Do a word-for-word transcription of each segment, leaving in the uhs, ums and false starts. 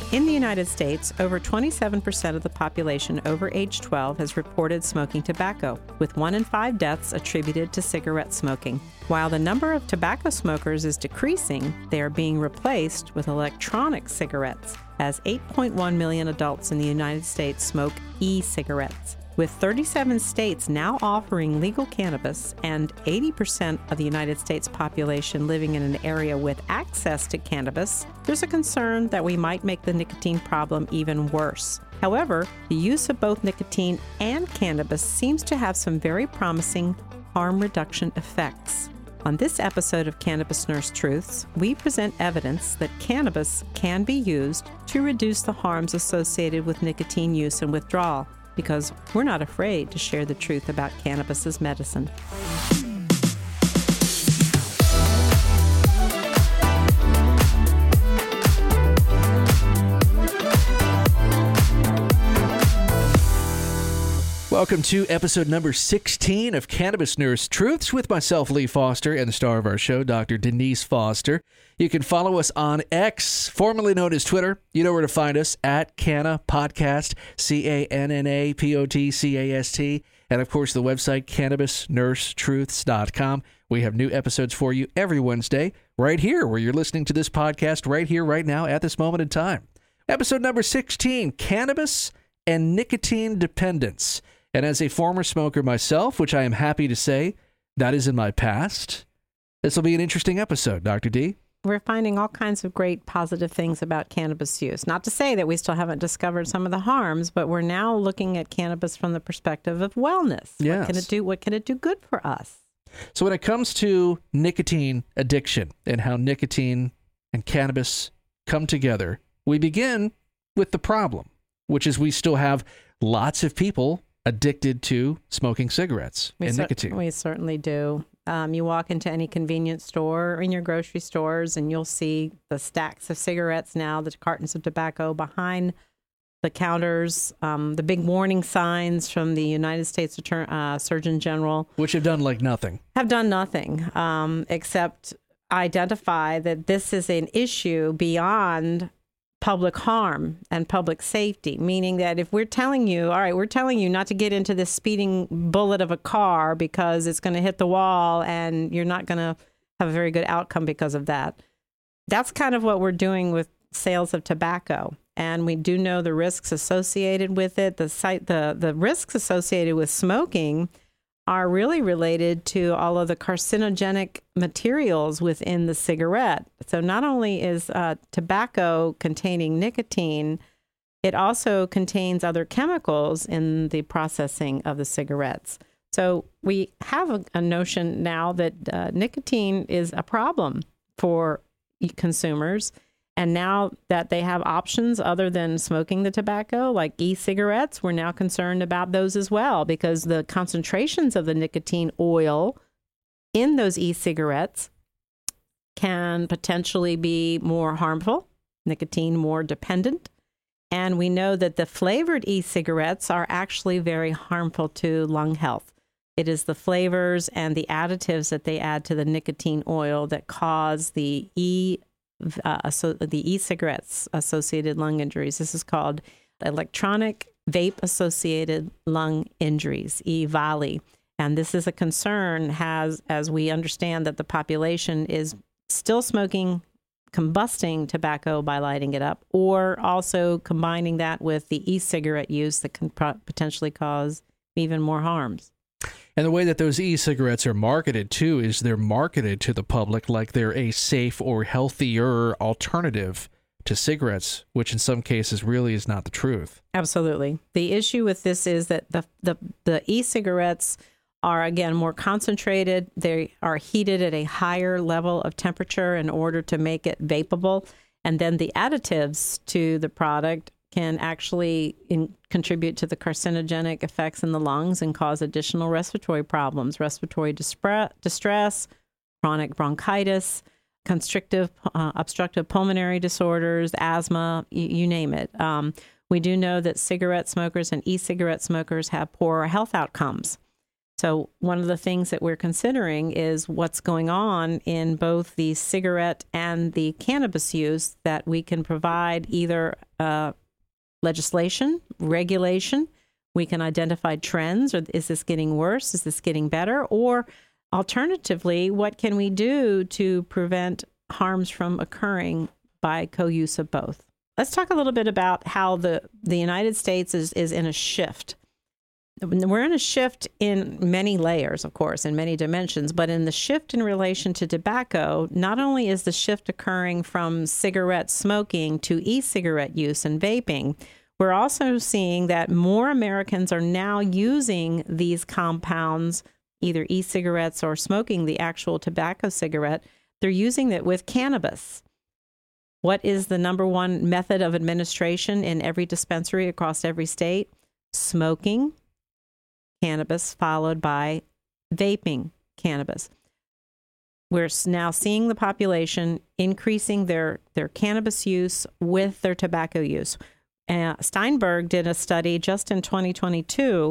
In the United States, over twenty-seven percent of the population over age twelve has reported smoking tobacco, with one in five deaths attributed to cigarette smoking. While the number of tobacco smokers is decreasing, they are being replaced with electronic cigarettes, as eight point one million adults in the United States smoke e-cigarettes. With thirty-seven states now offering legal cannabis and eighty percent of the United States population living in an area with access to cannabis, there's a concern that we might make the nicotine problem even worse. However, the use of both nicotine and cannabis seems to have some very promising harm reduction effects. On this episode of Cannabis Nurse Truths, we present evidence that cannabis can be used to reduce the harms associated with nicotine use and withdrawal, because we're not afraid to share the truth about cannabis as medicine. Welcome to episode number sixteen of Cannabis Nurse Truths with myself, Lee Foster, and the star of our show, Doctor Denise Foster. You can follow us on X, formerly known as Twitter. You know where to find us, at Canna Podcast, C A N N A P O T C A S T. And, of course, the website, cannabis nurse truths dot com. We have new episodes for you every Wednesday, right here, where you're listening to this podcast, right here, right now, at this moment in time. Episode number sixteen, Cannabis and Nicotine Dependence. And as a former smoker myself, which I am happy to say, that is in my past, this will be an interesting episode, Doctor D. We're finding all kinds of great positive things about cannabis use. Not to say that we still haven't discovered some of the harms, but we're now looking at cannabis from the perspective of wellness. Yes. What can it do? What can it do good for us? So when it comes to nicotine addiction and how nicotine and cannabis come together, we begin with the problem, which is we still have lots of people addicted to smoking cigarettes we and cer- nicotine. We certainly do. Um, you walk into any convenience store or in your grocery stores, and you'll see the stacks of cigarettes now, the cartons of tobacco behind the counters, um, the big warning signs from the United States Attorney, uh, Surgeon General. Which have done like nothing. Have done nothing um, except identify that this is an issue beyond public harm and public safety, meaning that if we're telling you, all right, we're telling you not to get into this speeding bullet of a car because it's going to hit the wall and you're not going to have a very good outcome because of that. That's kind of what we're doing with sales of tobacco. And we do know the risks associated with it. The site, the, the risks associated with smoking are really related to all of the carcinogenic materials within the cigarette. So not only is uh, tobacco containing nicotine, it also contains other chemicals in the processing of the cigarettes. So we have a, a notion now that uh, nicotine is a problem for consumers. And now that they have options other than smoking the tobacco, like e-cigarettes, we're now concerned about those as well, because the concentrations of the nicotine oil in those e-cigarettes can potentially be more harmful, nicotine more dependent. And we know that the flavored e-cigarettes are actually very harmful to lung health. It is the flavors and the additives that they add to the nicotine oil that cause the e Uh, so the e-cigarettes associated lung injuries. This is called electronic vape associated lung injuries, E V A L I. And this is a concern has, as we understand that the population is still smoking, combusting tobacco by lighting it up, or also combining that with the e-cigarette use that can pro- potentially cause even more harms. And the way that those e-cigarettes are marketed, too, is they're marketed to the public like they're a safe or healthier alternative to cigarettes, which in some cases really is not the truth. Absolutely. The issue with this is that the the, the e-cigarettes are, again, more concentrated. They are heated at a higher level of temperature in order to make it vapable. And then the additives to the product can actually in, contribute to the carcinogenic effects in the lungs and cause additional respiratory problems, respiratory dispre- distress, chronic bronchitis, constrictive, uh, obstructive pulmonary disorders, asthma, you, you name it. Um, we do know that cigarette smokers and e-cigarette smokers have poorer health outcomes. So one of the things that we're considering is what's going on in both the cigarette and the cannabis use, that we can provide either uh, legislation, regulation. We can identify trends, or is this getting worse? Is this getting better? Or alternatively, what can we do to prevent harms from occurring by co-use of both? Let's talk a little bit about how the, the United States is, is in a shift. We're in a shift in many layers, of course, in many dimensions, but in the shift in relation to tobacco, not only is the shift occurring from cigarette smoking to e-cigarette use and vaping, we're also seeing that more Americans are now using these compounds, either e-cigarettes or smoking the actual tobacco cigarette. They're using it with cannabis. What is the number one method of administration in every dispensary across every state? Smoking cannabis, followed by vaping cannabis. We're now seeing the population increasing their, their cannabis use with their tobacco use. Uh, Steinberg did a study just in twenty twenty-two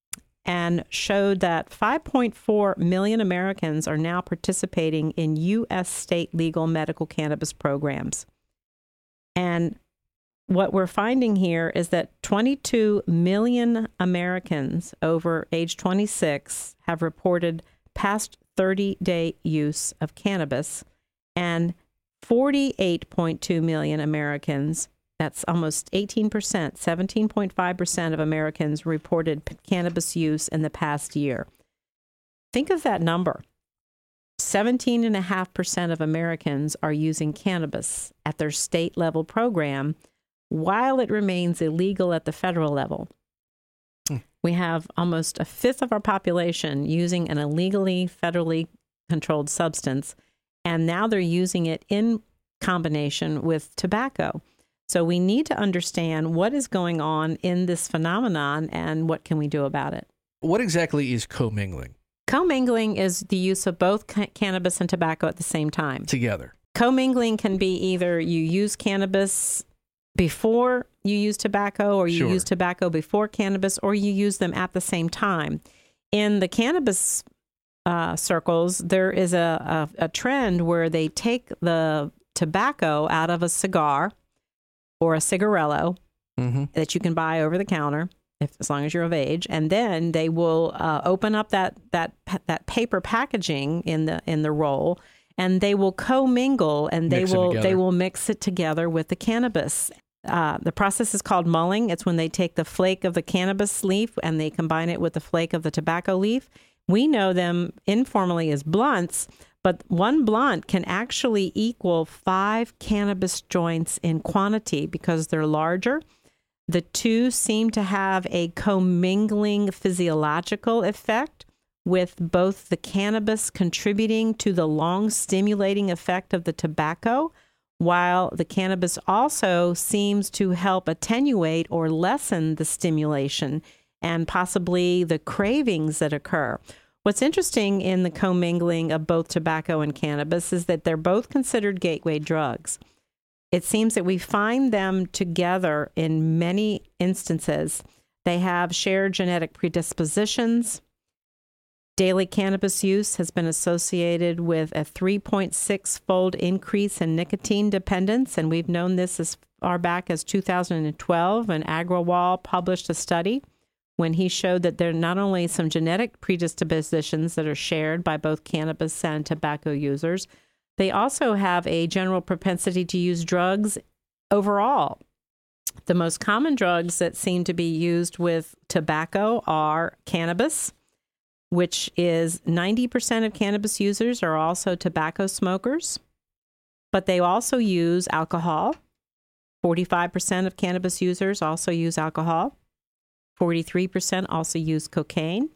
and showed that five point four million Americans are now participating in U S state legal medical cannabis programs. And what we're finding here is that twenty-two million Americans over age twenty-six have reported past thirty-day use of cannabis, and forty-eight point two million Americans, that's almost eighteen percent, seventeen point five percent of Americans reported p- cannabis use in the past year. Think of that number. seventeen point five percent of Americans are using cannabis at their state level program while it remains illegal at the federal level. Hmm. We have almost a fifth of our population using an illegally federally controlled substance, and now they're using it in combination with tobacco. So we need to understand what is going on in this phenomenon and what can we do about it. What exactly is commingling? Commingling is the use of both ca- cannabis and tobacco at the same time. Together. Commingling can be either you use cannabis before you use tobacco, or you Sure. use tobacco before cannabis, or you use them at the same time. In the cannabis uh, circles, there is a, a, a trend where they take the tobacco out of a cigar or a cigarillo mm-hmm. that you can buy over the counter, if as long as you're of age, and then they will uh, open up that that that paper packaging in the in the roll, and they will commingle, and they Mix it will together. they will mix it together with the cannabis. Uh, the process is called mulling. It's when they take the flake of the cannabis leaf and they combine it with the flake of the tobacco leaf. We know them informally as blunts, but one blunt can actually equal five cannabis joints in quantity because they're larger. The two seem to have a commingling physiological effect, with both the cannabis contributing to the long stimulating effect of the tobacco, while the cannabis also seems to help attenuate or lessen the stimulation and possibly the cravings that occur. What's interesting in the commingling of both tobacco and cannabis is that they're both considered gateway drugs. It seems that we find them together in many instances. They have shared genetic predispositions. Daily cannabis use has been associated with a three point six fold increase in nicotine dependence, and we've known this as far back as two thousand twelve, when Agrawal published a study when he showed that there are not only some genetic predispositions that are shared by both cannabis and tobacco users, they also have a general propensity to use drugs overall. The most common drugs that seem to be used with tobacco are cannabis, which is ninety percent of cannabis users are also tobacco smokers, but they also use alcohol. forty-five percent of cannabis users also use alcohol. forty-three percent also use cocaine.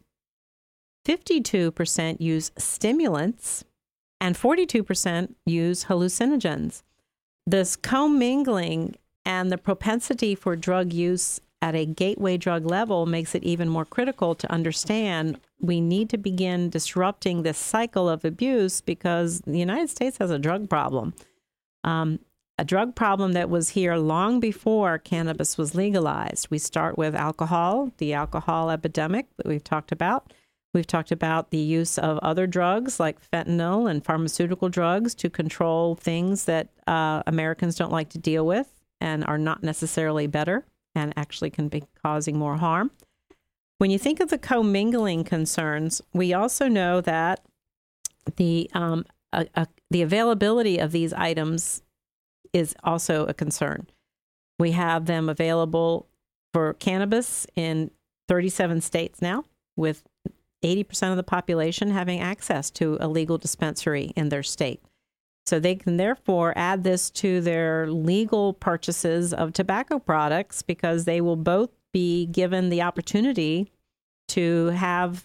fifty-two percent use stimulants, and forty-two percent use hallucinogens. This commingling and the propensity for drug use at a gateway drug level makes it even more critical to understand we need to begin disrupting this cycle of abuse, because the United States has a drug problem. Um, a drug problem that was here long before cannabis was legalized. We start with alcohol, the alcohol epidemic that we've talked about. We've talked about the use of other drugs like fentanyl and pharmaceutical drugs to control things that uh, Americans don't like to deal with, and are not necessarily better and actually can be causing more harm. When you think of the commingling concerns, we also know that the um, a, a, the availability of these items is also a concern. We have them available for cannabis in thirty-seven states now, with eighty percent of the population having access to a legal dispensary in their state. So they can therefore add this to their legal purchases of tobacco products, because they will both be given the opportunity to have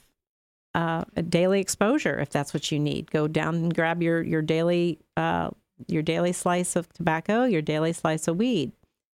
uh, a daily exposure if that's what you need. Go down and grab your your daily uh, your daily slice of tobacco, your daily slice of weed.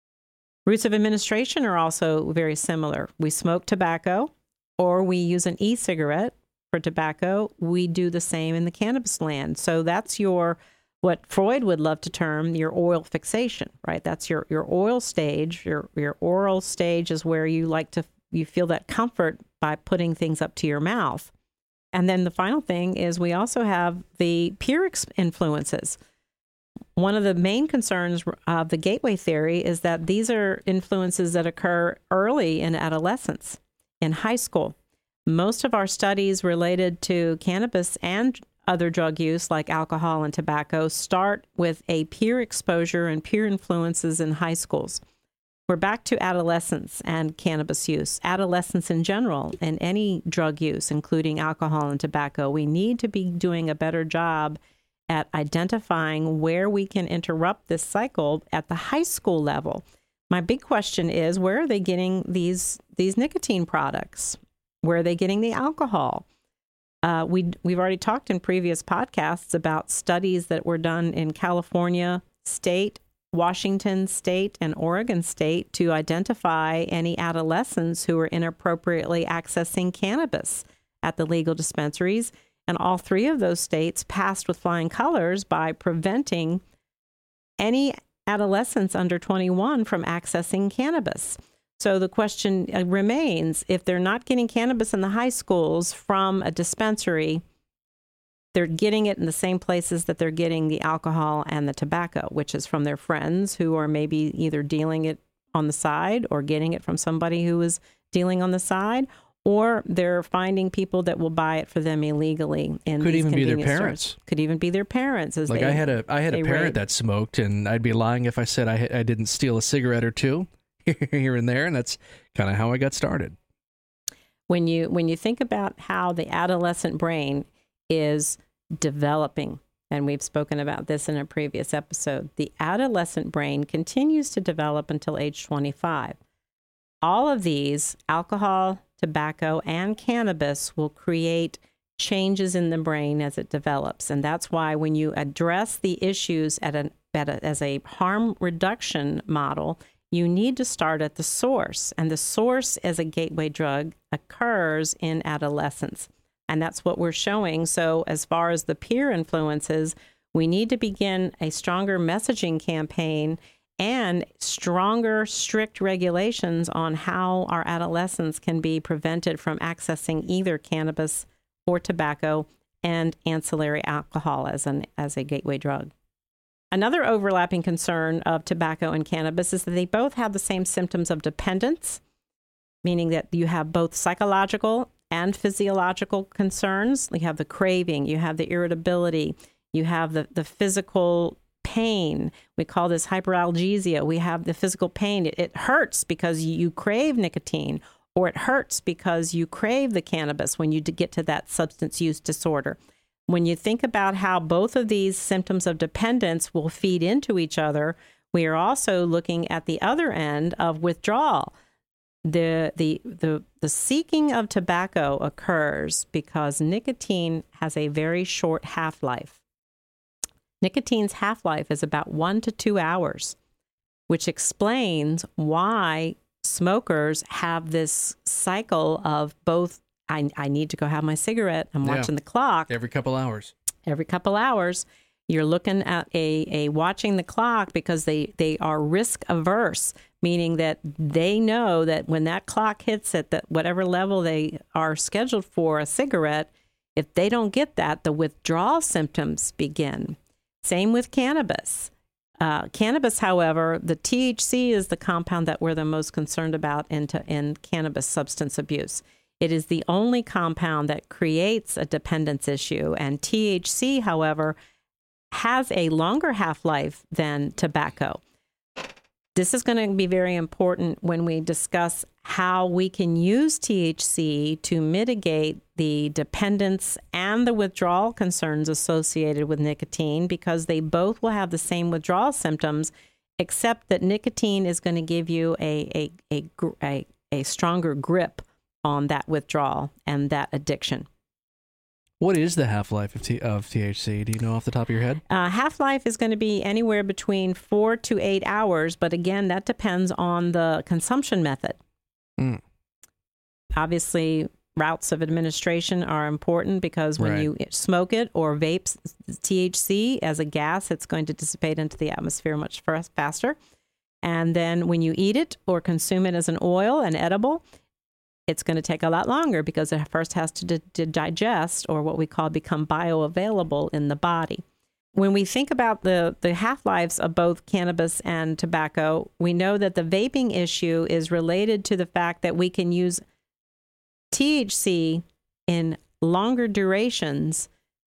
Routes of administration are also very similar. We smoke tobacco, or we use an e-cigarette for tobacco. We do the same in the cannabis land. So that's your, what Freud would love to term your oil fixation, right? That's your, your oil stage. Your, your oral stage is where you like to, you feel that comfort by putting things up to your mouth. And then the final thing is we also have the peer ex- influences. One of the main concerns of the gateway theory is that these are influences that occur early in adolescence, in high school. Most of our studies related to cannabis and other drug use like alcohol and tobacco start with a peer exposure and peer influences in high schools. We're back to adolescence and cannabis use. Adolescence in general, and any drug use, including alcohol and tobacco. We need to be doing a better job at identifying where we can interrupt this cycle at the high school level. My big question is, where are they getting these these nicotine products? Where are they getting the alcohol? Uh, we, we've already talked in previous podcasts about studies that were done in California State, Washington State, and Oregon State to identify any adolescents who were inappropriately accessing cannabis at the legal dispensaries. And all three of those states passed with flying colors by preventing any adolescents under twenty-one from accessing cannabis. So the question remains, if they're not getting cannabis in the high schools from a dispensary, they're getting it in the same places that they're getting the alcohol and the tobacco, which is from their friends who are maybe either dealing it on the side or getting it from somebody who is dealing on the side, or they're finding people that will buy it for them illegally. In Could these even be their convenience parents. stores. Could even be their parents. As Like they, I had a I had a they parent raid. that smoked, and I'd be lying if I said I I didn't steal a cigarette or two here and there, and that's kind of how I got started. When you when you think about how the adolescent brain is developing, and we've spoken about this in a previous episode, the adolescent brain continues to develop until age twenty-five. All of these, alcohol, tobacco, and cannabis, will create changes in the brain as it develops. And that's why when you address the issues at an, at a, as a harm reduction model, you need to start at the source. And the source as a gateway drug occurs in adolescence. And that's what we're showing. So as far as the peer influences, we need to begin a stronger messaging campaign and stronger, strict regulations on how our adolescents can be prevented from accessing either cannabis or tobacco and ancillary alcohol as an as a gateway drug. Another overlapping concern of tobacco and cannabis is that they both have the same symptoms of dependence, meaning that you have both psychological and physiological concerns. You have the craving, you have the irritability, you have the, the physical pain. We call this hyperalgesia. We have the physical pain. It, it hurts because you crave nicotine, or it hurts because you crave the cannabis when you get to that substance use disorder. When you think about how both of these symptoms of dependence will feed into each other, we are also looking at the other end of withdrawal. The, the, the, the seeking of tobacco occurs because nicotine has a very short half-life. Nicotine's half-life is about one to two hours, which explains why smokers have this cycle of both, I, I need to go have my cigarette, I'm Yeah. watching the clock. Every couple hours. Every couple hours, you're looking at a, a watching the clock because they, they are risk averse, meaning that they know that when that clock hits at that whatever level they are scheduled for a cigarette, if they don't get that, the withdrawal symptoms begin. Same with cannabis. Uh, cannabis, however, the T H C is the compound that we're the most concerned about in, to, in cannabis substance abuse. It is the only compound that creates a dependence issue, and T H C, however, has a longer half-life than tobacco. This is going to be very important when we discuss how we can use T H C to mitigate the dependence and the withdrawal concerns associated with nicotine, because they both will have the same withdrawal symptoms, except that nicotine is going to give you a, a, a, a, a stronger grip on that withdrawal and that addiction. What is the half-life of, T- of T H C? Do you know off the top of your head? Uh, half-life is going to be anywhere between four to eight hours, but again, that depends on the consumption method. Mm. Obviously, routes of administration are important, because when Right. you smoke it or vape T H C as a gas, it's going to dissipate into the atmosphere much faster. And then when you eat it or consume it as an oil, an edible, it's going to take a lot longer, because it first has to, d- to digest, or what we call become bioavailable in the body. When we think about the, the half-lives of both cannabis and tobacco, we know that the vaping issue is related to the fact that we can use T H C in longer durations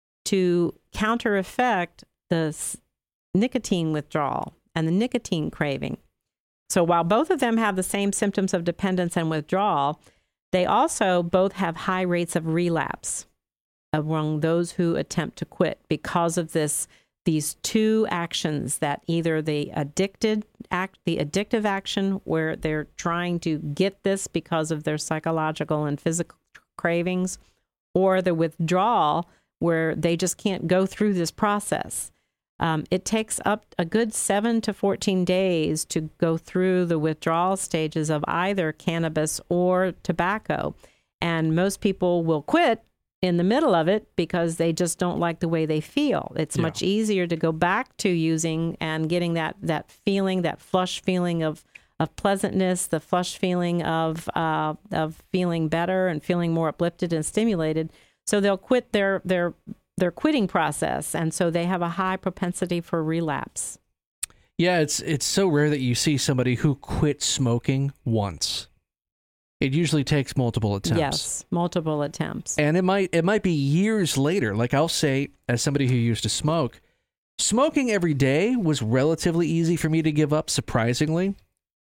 to counter-effect the s- nicotine withdrawal and the nicotine craving. So while both of them have the same symptoms of dependence and withdrawal, they also both have high rates of relapse among those who attempt to quit, because of this, these two actions, that either the addicted act, the addictive action, where they're trying to get this because of their psychological and physical cravings, or the withdrawal, where they just can't go through this process. Um, it takes up a good seven to fourteen days to go through the withdrawal stages of either cannabis or tobacco. And most people will quit in the middle of it because they just don't like the way they feel. It's Yeah. much easier to go back to using and getting that, that feeling, that flush feeling of, of pleasantness, the flush feeling of, uh, of feeling better and feeling more uplifted and stimulated. So they'll quit their, their, their quitting process, and so they have a high propensity for relapse. Yeah, it's it's so rare that you see somebody who quit smoking once. It usually takes multiple attempts. Yes, multiple attempts. And it might it might be years later. Like, I'll say, as somebody who used to smoke, smoking every day was relatively easy for me to give up, surprisingly.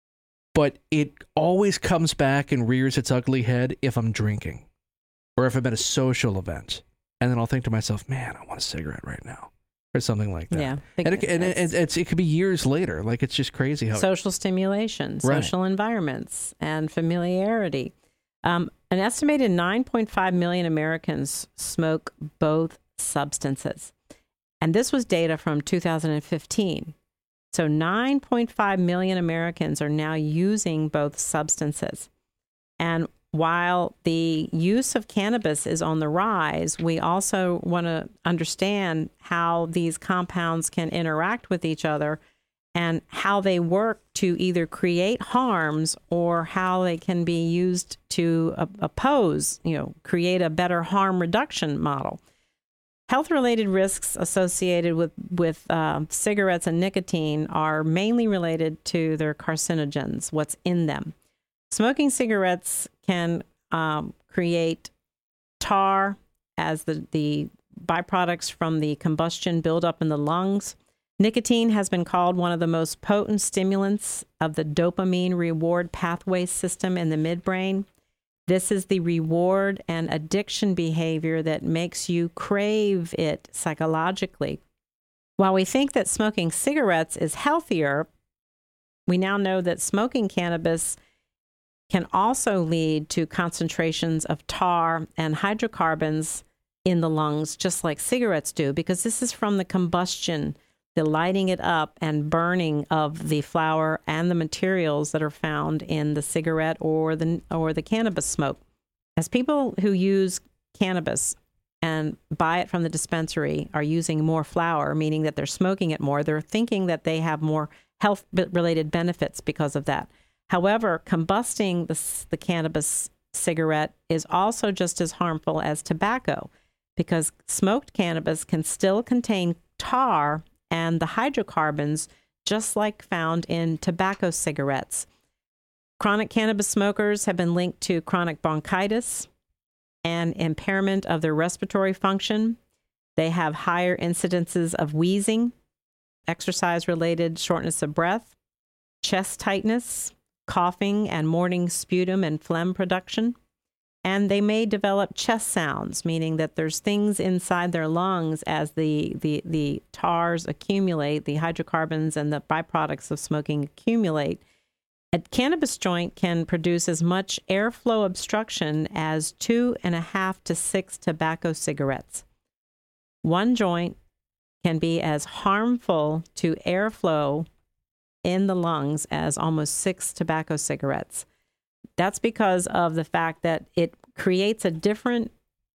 But it always comes back and rears its ugly head if I'm drinking, or if I'm at a social event. And then I'll think to myself, man, I want a cigarette right now, or something like that. Yeah. And, it, and it, it's, it could be years later. Like, it's just crazy how social stimulation, Right. social environments, and familiarity. Um, an estimated nine point five million Americans smoke both substances. And this was data from two thousand fifteen. So nine point five million Americans are now using both substances. And while the use of cannabis is on the rise, we also want to understand how these compounds can interact with each other and how they work to either create harms or how they can be used to uh, oppose, you know, create a better harm reduction model. Health-related risks associated with, with uh, cigarettes and nicotine are mainly related to their carcinogens, what's in them. Smoking cigarettes can um, create tar as the, the byproducts from the combustion build up in the lungs. Nicotine has been called one of the most potent stimulants of the dopamine reward pathway system in the midbrain. This is the reward and addiction behavior that makes you crave it psychologically. While we think that smoking cigarettes is healthier, we now know that smoking cannabis can also lead to concentrations of tar and hydrocarbons in the lungs, just like cigarettes do, because this is from the combustion, the lighting it up and burning of the flower and the materials that are found in the cigarette or the or the cannabis smoke. As people who use cannabis and buy it from the dispensary are using more flower, meaning that they're smoking it more, they're thinking that they have more health-related benefits because of that. However, combusting the, the cannabis cigarette is also just as harmful as tobacco, because smoked cannabis can still contain tar and the hydrocarbons just like found in tobacco cigarettes. Chronic cannabis smokers have been linked to chronic bronchitis and impairment of their respiratory function. They have higher incidences of wheezing, exercise-related shortness of breath, chest tightness, coughing, and morning sputum and phlegm production. And they may develop chest sounds, meaning that there's things inside their lungs as the, the, the tars accumulate, the hydrocarbons and the byproducts of smoking accumulate. A cannabis joint can produce as much airflow obstruction as two and a half to six tobacco cigarettes. One joint can be as harmful to airflow in the lungs as almost six tobacco cigarettes. That's because of the fact that it creates a different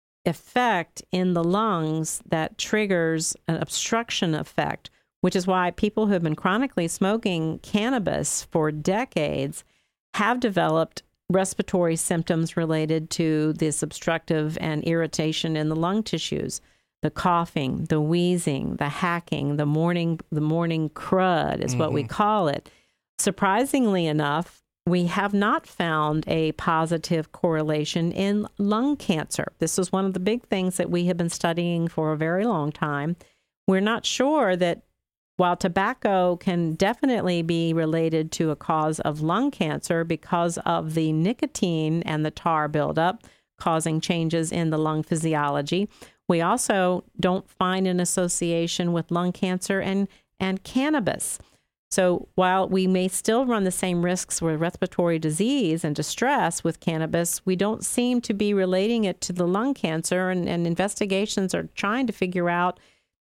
effect in the lungs that triggers an obstruction effect, which is why people who have been chronically smoking cannabis for decades have developed respiratory symptoms related to this obstructive and irritation in the lung tissues. The coughing, the wheezing, the hacking, the morning, the morning crud is mm-hmm. what we call it. Surprisingly enough, we have not found a positive correlation in lung cancer. This is one of the big things that we have been studying for a very long time. We're not sure that while tobacco can definitely be related to a cause of lung cancer because of the nicotine and the tar buildup causing changes in the lung physiology, we also don't find an association with lung cancer and, and cannabis. So while we may still run the same risks with respiratory disease and distress with cannabis, we don't seem to be relating it to the lung cancer, and, and investigations are trying to figure out,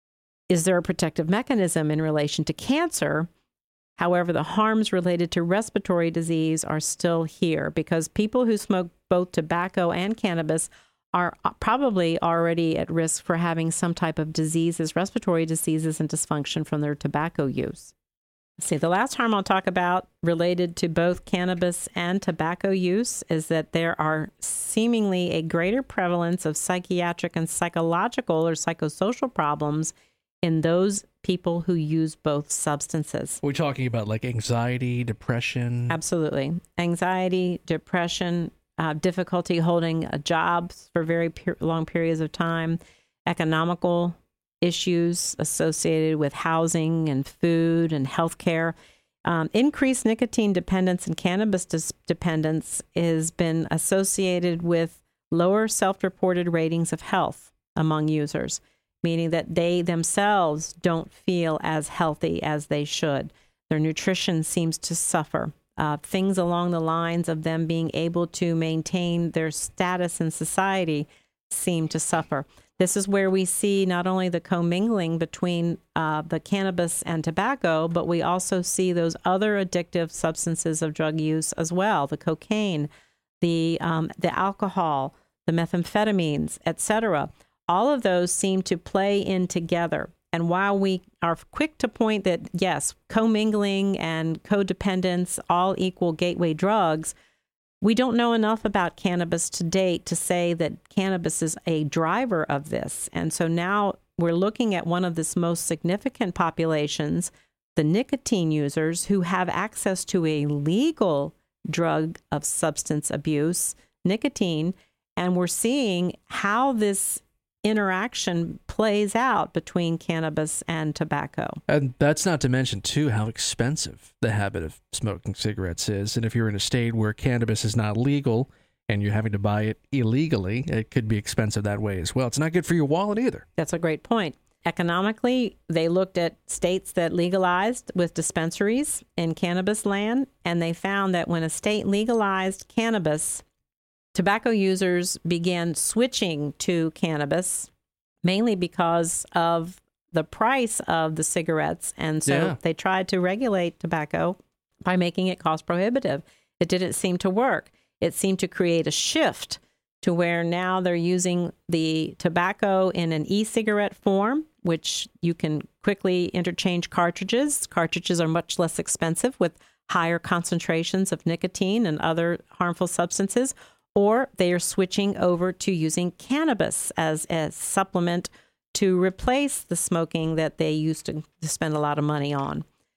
is there a protective mechanism in relation to cancer? However, the harms related to respiratory disease are still here because people who smoke both tobacco and cannabis are probably already at risk for having some type of diseases, respiratory diseases, and dysfunction from their tobacco use. See, the last harm I'll talk about related to both cannabis and tobacco use is that there are seemingly a greater prevalence of psychiatric and psychological or psychosocial problems in those people who use both substances. We're talking about like anxiety, depression. Absolutely. Anxiety, depression, uh, difficulty holding a job for very per- long periods of time, economical issues associated with housing and food and healthcare. Um, increased nicotine dependence and cannabis dis- dependence has been associated with lower self-reported ratings of health among users, meaning that they themselves don't feel as healthy as they should. Their nutrition seems to suffer. Uh, things along the lines of them being able to maintain their status in society seem to suffer. This is where we see not only the commingling between uh, the cannabis and tobacco, but we also see those other addictive substances of drug use as well, the cocaine, the um, the alcohol, the methamphetamines, et cetera. All of those seem to play in together. And while we are quick to point that, yes, commingling and codependence all equal gateway drugs, we don't know enough about cannabis to date to say that cannabis is a driver of this. And so now we're looking at one of the most significant populations, the nicotine users who have access to a legal drug of substance abuse, nicotine, and we're seeing how this interaction plays out between cannabis and tobacco. And that's not to mention, too, how expensive the habit of smoking cigarettes is. And if you're in a state where cannabis is not legal and you're having to buy it illegally, it could be expensive that way as well. It's not good for your wallet either. That's a great point. Economically, they looked at states that legalized with dispensaries in cannabis land, and they found that when a state legalized cannabis, tobacco users began switching to cannabis, mainly because of the price of the cigarettes. And so yeah. they tried to regulate tobacco by making it cost prohibitive. It didn't seem to work. It seemed to create a shift to where now they're using the tobacco in an e-cigarette form, which you can quickly interchange cartridges. Cartridges are much less expensive with higher concentrations of nicotine and other harmful substances. Or they are switching over to using cannabis as a supplement to replace the smoking that they used to, to spend a lot of money on.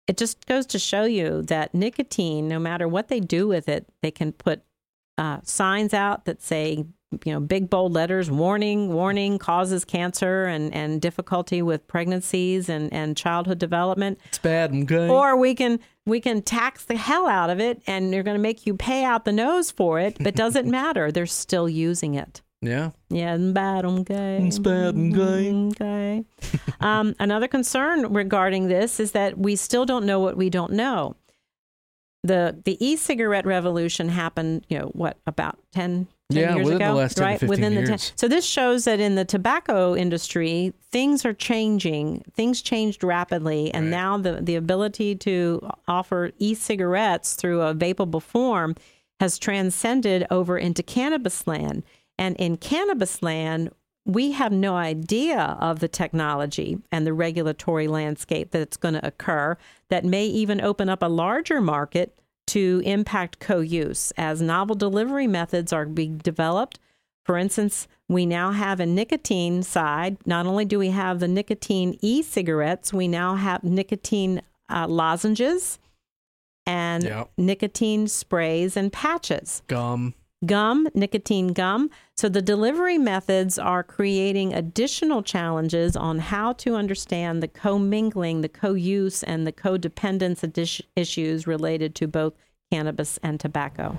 it just goes to show you that nicotine, no matter what they do with it, they can put uh, signs out that say, you know, big bold letters, warning, warning, causes cancer and, and difficulty with pregnancies and, and childhood development. It's bad, okay? Or we can we can tax the hell out of it and they're going to make you pay out the nose for it, but doesn't matter. They're still using it. Yeah. Yeah, it's bad, okay. It's bad, okay. Okay. um, another concern regarding this is that we still don't know what we don't know. The the e-cigarette revolution happened, you know, what, about ten, ten yeah, years within ago? the last ten right? to fifteen within years. The ten, so this shows that in the tobacco industry, things are changing. Things changed rapidly, and Right. now the, the ability to offer e-cigarettes through a vapable form has transcended over into cannabis land. And in cannabis land, we have no idea of the technology and the regulatory landscape that's going to occur that may even open up a larger market to impact co-use as novel delivery methods are being developed. For instance, we now have a nicotine side. Not only do we have the nicotine e-cigarettes, we now have nicotine uh, lozenges and Yep. nicotine sprays and patches. Gum. Gum, nicotine gum. So the delivery methods are creating additional challenges on how to understand the commingling, the co-use, and the codependence addi- issues related to both cannabis and tobacco.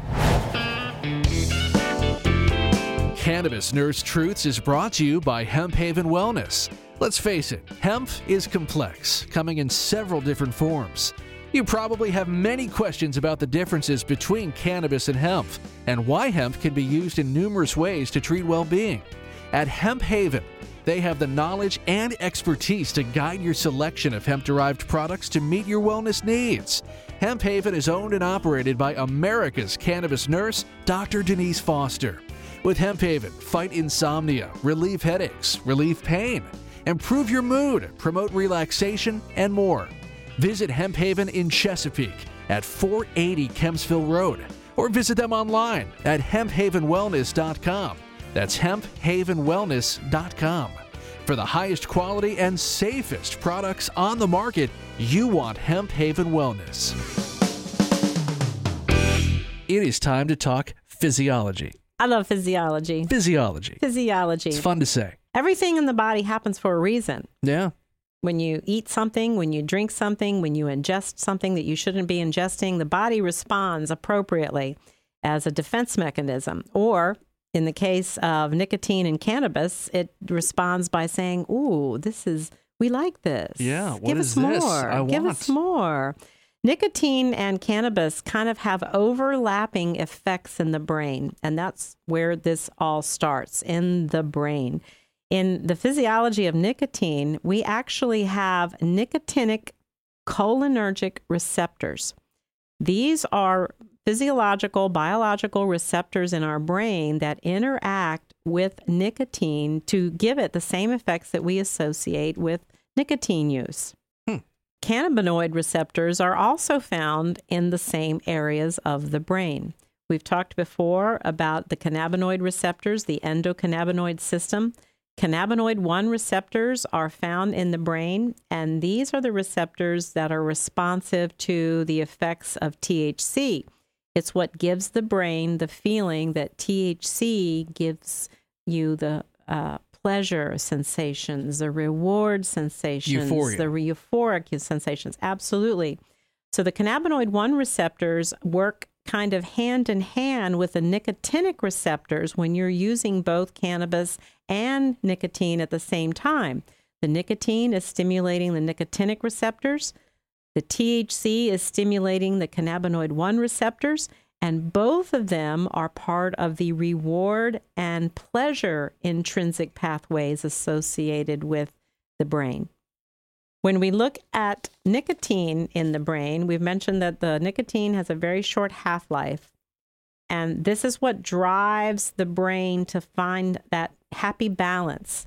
Cannabis Nurse Truths is brought to you by Hemp Haven Wellness. Let's face it, hemp is complex, coming in several different forms. You probably have many questions about the differences between cannabis and hemp, and why hemp can be used in numerous ways to treat well-being. At Hemp Haven, they have the knowledge and expertise to guide your selection of hemp-derived products to meet your wellness needs. Hemp Haven is owned and operated by America's cannabis nurse, Doctor Denise Foster. With Hemp Haven, fight insomnia, relieve headaches, relieve pain, improve your mood, promote relaxation, and more. Visit Hemp Haven in Chesapeake at four eighty Kempsville Road, or visit them online at hemp haven wellness dot com. That's hemp haven wellness dot com. For the highest quality and safest products on the market, you want Hemp Haven Wellness. It is time to talk physiology. I love physiology. Physiology. Physiology. It's fun to say. Everything in the body happens for a reason. Yeah. When you eat something, when you drink something, when you ingest something that you shouldn't be ingesting, the body responds appropriately as a defense mechanism. Or in the case of nicotine and cannabis, it responds by saying, ooh, this is, we like this. Yeah, what Give is us this? more. I Give want. us more. Nicotine and cannabis kind of have overlapping effects in the brain, and that's where this all starts, in the brain. In the physiology of nicotine, we actually have nicotinic cholinergic receptors. These are physiological, biological receptors in our brain that interact with nicotine to give it the same effects that we associate with nicotine use. Hmm. Cannabinoid receptors are also found in the same areas of the brain. We've talked before about the cannabinoid receptors, the endocannabinoid system. Cannabinoid one receptors are found in the brain, and these are the receptors that are responsive to the effects of T H C. It's what gives the brain the feeling that T H C gives you the uh, pleasure sensations, the reward sensations, Euphoria. the re- euphoric sensations. Absolutely. So the cannabinoid one receptors work kind of hand in hand with the nicotinic receptors when you're using both cannabis and nicotine at the same time. The nicotine is stimulating the nicotinic receptors. The T H C is stimulating the cannabinoid one receptors, and both of them are part of the reward and pleasure intrinsic pathways associated with the brain. When we look at nicotine in the brain, we've mentioned that the nicotine has a very short half-life. And this is what drives the brain to find that happy balance.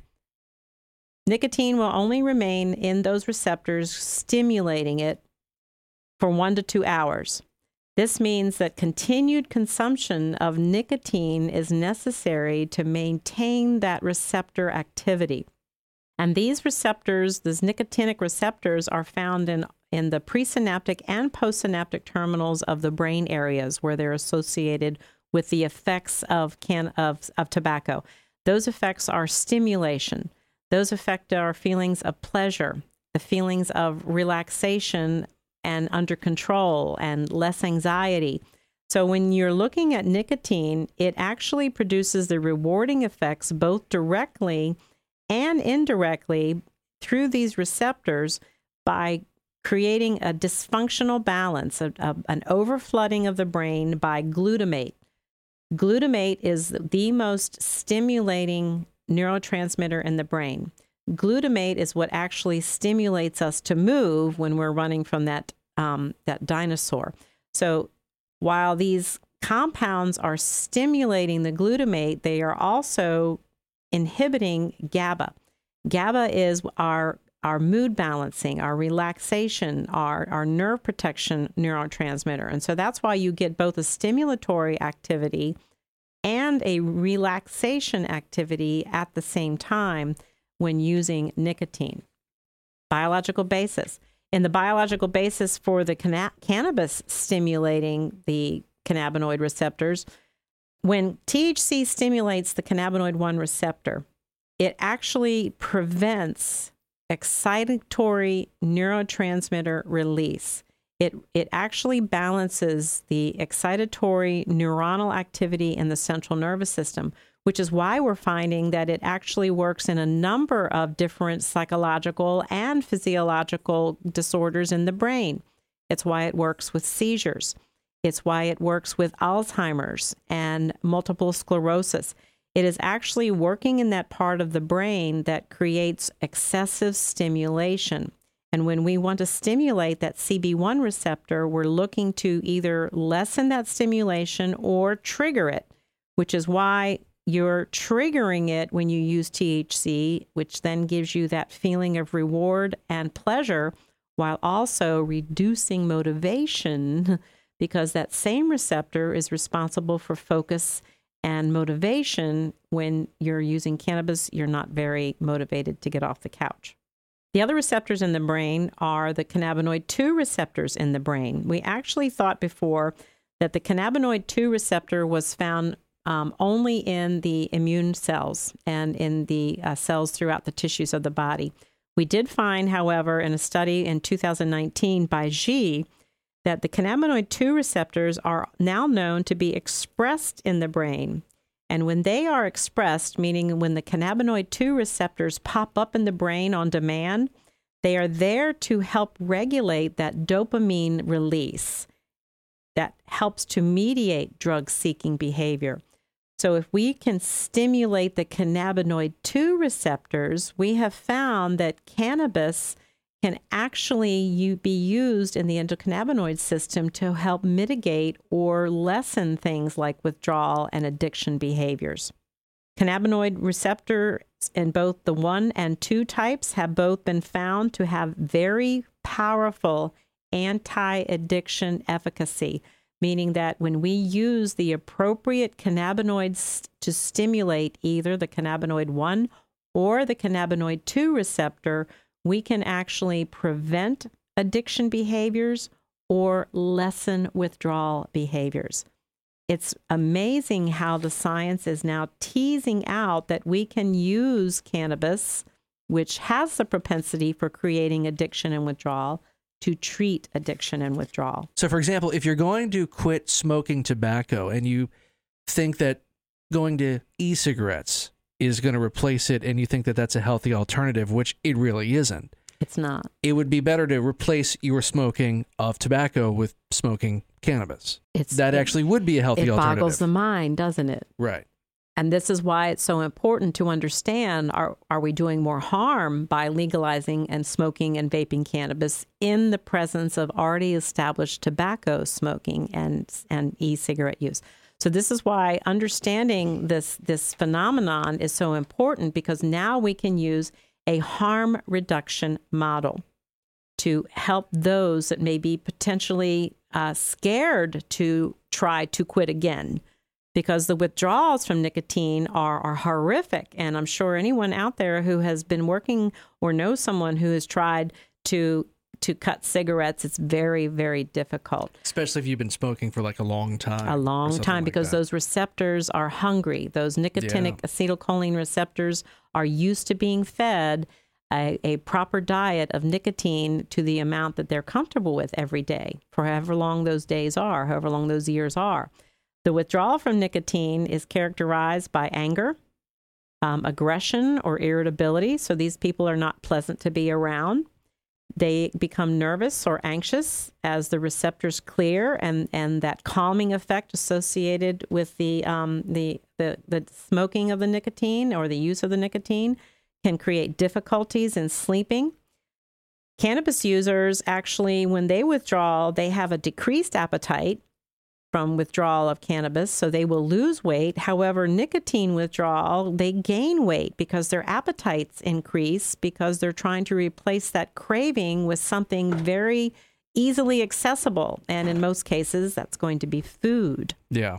Nicotine will only remain in those receptors, stimulating it for one to two hours. This means that continued consumption of nicotine is necessary to maintain that receptor activity. And these receptors, these nicotinic receptors, are found in, in the presynaptic and postsynaptic terminals of the brain areas where they're associated with the effects of can of, of tobacco. Those effects are stimulation. Those affect our feelings of pleasure, the feelings of relaxation and under control and less anxiety. So when you're looking at nicotine, it actually produces the rewarding effects both directly and indirectly through these receptors by creating a dysfunctional balance, a, a, an overflooding of the brain by glutamate. Glutamate is the most stimulating neurotransmitter in the brain. Glutamate is what actually stimulates us to move when we're running from that um, that dinosaur. So while these compounds are stimulating the glutamate, they are also inhibiting GABA. GABA is our our mood balancing, our relaxation, our, our nerve protection neurotransmitter. And so that's why you get both a stimulatory activity and a relaxation activity at the same time when using nicotine. Biological basis. In the biological basis for the canna- cannabis stimulating the cannabinoid receptors, when T H C stimulates the cannabinoid one receptor, it actually prevents excitatory neurotransmitter release. It, it actually balances the excitatory neuronal activity in the central nervous system, which is why we're finding that it actually works in a number of different psychological and physiological disorders in the brain. It's why it works with seizures. It's why it works with Alzheimer's and multiple sclerosis. It is actually working in that part of the brain that creates excessive stimulation. And when we want to stimulate that C B one receptor, we're looking to either lessen that stimulation or trigger it, which is why you're triggering it when you use T H C, which then gives you that feeling of reward and pleasure while also reducing motivation, because that same receptor is responsible for focus and motivation. When you're using cannabis, you're not very motivated to get off the couch. The other receptors in the brain are the cannabinoid two receptors in the brain. We actually thought before that the cannabinoid two receptor was found um, only in the immune cells and in the uh, cells throughout the tissues of the body. We did find, however, in a study in two thousand nineteen by Xi, that the cannabinoid two receptors are now known to be expressed in the brain. And when they are expressed, meaning when the cannabinoid two receptors pop up in the brain on demand, they are there to help regulate that dopamine release that helps to mediate drug-seeking behavior. So if we can stimulate the cannabinoid two receptors, we have found that cannabis can actually you be used in the endocannabinoid system to help mitigate or lessen things like withdrawal and addiction behaviors. Cannabinoid receptors in both the one and two types have both been found to have very powerful anti-addiction efficacy, meaning that when we use the appropriate cannabinoids to stimulate either the cannabinoid one or the cannabinoid two receptor, we can actually prevent addiction behaviors or lessen withdrawal behaviors. It's amazing how the science is now teasing out that we can use cannabis, which has the propensity for creating addiction and withdrawal, to treat addiction and withdrawal. So, for example, if you're going to quit smoking tobacco and you think that going to e-cigarettes is going to replace it, and you think that that's a healthy alternative, which it really isn't. It's not. It would be better to replace your smoking of tobacco with smoking cannabis. It's, that it, actually would be a healthy it alternative. It boggles the mind, doesn't it? Right. And this is why it's so important to understand, are, are we doing more harm by legalizing and smoking and vaping cannabis in the presence of already established tobacco smoking and, and e-cigarette use? So this is why understanding this, this phenomenon is so important, because now we can use a harm reduction model to help those that may be potentially uh, scared to try to quit again, because the withdrawals from nicotine are, are horrific. And I'm sure anyone out there who has been working or knows someone who has tried to to cut cigarettes, it's very, very difficult. Especially if you've been smoking for like a long time. A long time, like because that. those receptors are hungry. Those nicotinic Yeah. acetylcholine receptors are used to being fed a, a proper diet of nicotine to the amount that they're comfortable with every day, for however long those days are, however long those years are. The withdrawal from nicotine is characterized by anger, um, aggression, or irritability. So these people are not pleasant to be around. They become nervous or anxious as the receptors clear, and, and that calming effect associated with the, um, the the the smoking of the nicotine or the use of the nicotine can create difficulties in sleeping. Cannabis users actually, when they withdraw, they have a decreased appetite from withdrawal of cannabis, so they will lose weight. However, nicotine withdrawal, they gain weight because their appetites increase because they're trying to replace that craving with something very easily accessible. And in most cases, that's going to be food. Yeah.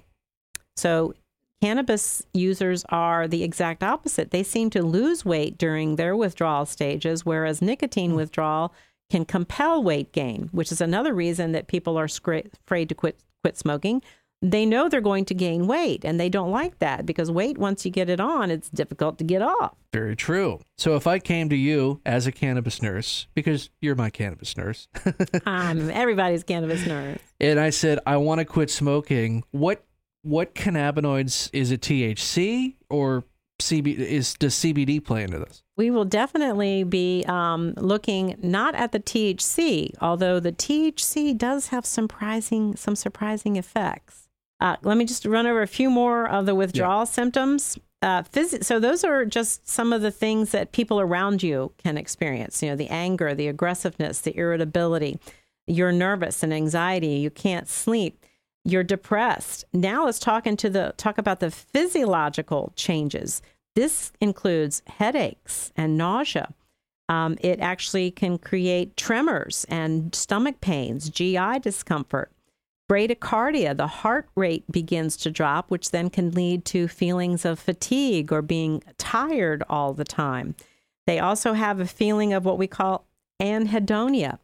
So cannabis users are the exact opposite. They seem to lose weight during their withdrawal stages, whereas nicotine withdrawal can compel weight gain, which is another reason that people are scra- afraid to quit quit smoking. They know they're going to gain weight, and they don't like that because weight, once you get it on, it's difficult to get off. Very true. So if I came to you as a cannabis nurse, because you're my cannabis nurse, um, everybody's cannabis nurse, and I said, I want to quit smoking, what what cannabinoids, is it T H C or C B, is does C B D play into this? we will definitely be um, looking not at the T H C, although the T H C does have surprising some surprising effects. Uh, let me just run over a few more of the withdrawal yeah. symptoms. Uh, phys- so those are just some of the things that people around you can experience. You know, the anger, the aggressiveness, the irritability. You're nervous and anxiety. You can't sleep. You're depressed. Now let's talk into the talk about the physiological changes. This includes headaches and nausea. Um, it actually can create tremors and stomach pains, G I discomfort, bradycardia. The heart rate begins to drop, which then can lead to feelings of fatigue or being tired all the time. They also have a feeling of what we call anhedonia.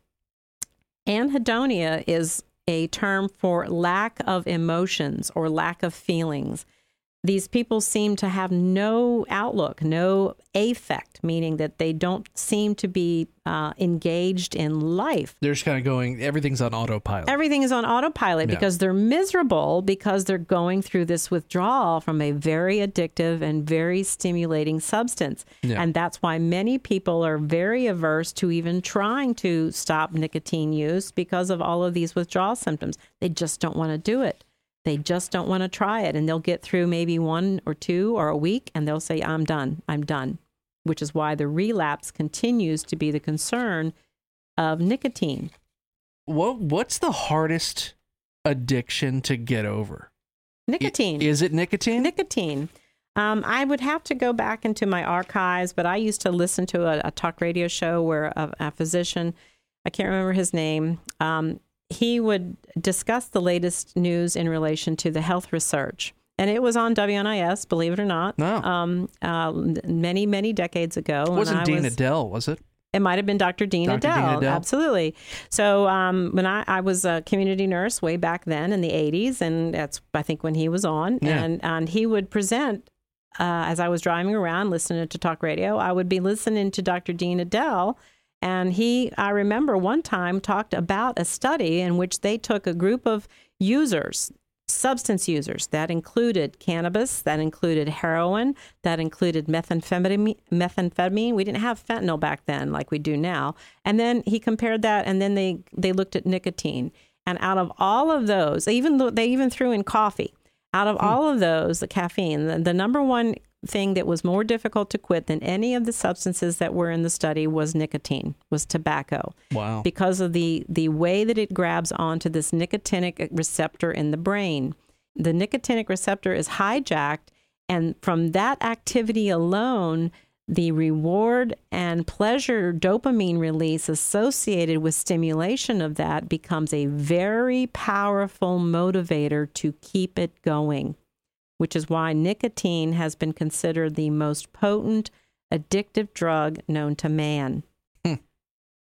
Anhedonia is a term for lack of emotions or lack of feelings. These people seem to have no outlook, no affect, meaning that they don't seem to be uh, engaged in life. They're just kind of going, everything's on autopilot. Everything is on autopilot Yeah. because they're miserable because they're going through this withdrawal from a very addictive and very stimulating substance. Yeah. And that's why many people are very averse to even trying to stop nicotine use because of all of these withdrawal symptoms. They just don't want to do it. They just don't want to try it, and they'll get through maybe one or two or a week, and they'll say, I'm done, I'm done, which is why the relapse continues to be the concern of nicotine. What What's the hardest addiction to get over? Nicotine. I, is it nicotine? Nicotine. Um, I would have to go back into my archives, but I used to listen to a, a talk radio show where a, a physician, I can't remember his name, um, he would discuss the latest news in relation to the health research. And it was on W N I S, believe it or not, No. um, uh, many, many decades ago. It wasn't Dean Adele, was it? It might have been Doctor Dean Doctor Adele. Dean Adele. Absolutely. So um, when I, I was a community nurse way back then in the eighties, and that's, I think, when he was on, Yeah. and, and he would present, uh, as I was driving around listening to talk radio, I would be listening to Doctor Dean Adele. And he, I remember one time, talked about a study in which they took a group of users, substance users, that included cannabis, that included heroin, that included methamphetamine. methamphetamine. We didn't have fentanyl back then like we do now. And then he compared that, and then they, they looked at nicotine. And out of all of those, even though they even threw in coffee, out of hmm. all of those, the caffeine, the, the number one thing that was more difficult to quit than any of the substances that were in the study was nicotine, was tobacco. Wow. Because of the, the way that it grabs onto this nicotinic receptor in the brain. The nicotinic receptor is hijacked, and from that activity alone, the reward and pleasure dopamine release associated with stimulation of that becomes a very powerful motivator to keep it going, which is why nicotine has been considered the most potent addictive drug known to man. Hmm.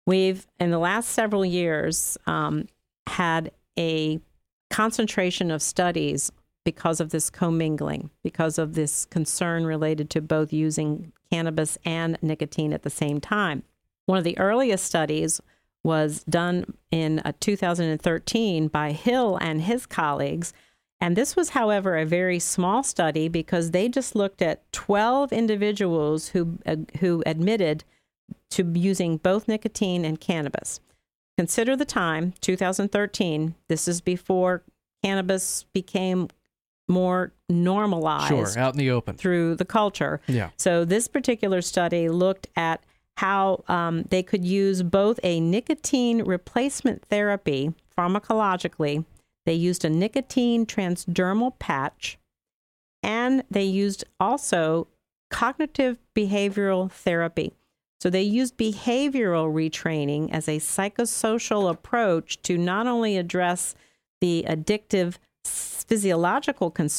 We've, in the last several years, um, had a concentration of studies because of this commingling, because of this concern related to both using cannabis and nicotine at the same time. One of the earliest studies was done in uh, two thousand thirteen by Hill and his colleagues. And this was, however, a very small study because they just looked at twelve individuals who uh, who admitted to using both nicotine and cannabis. Consider the time, two thousand thirteen. This is before cannabis became more normalized. Sure, out in the open. Through the culture. Yeah. So this particular study looked at how um, they could use both a nicotine replacement therapy pharmacologically. They used a nicotine transdermal patch, and they used also cognitive behavioral therapy. So they used behavioral retraining as a psychosocial approach to not only address the addictive physiological concerns,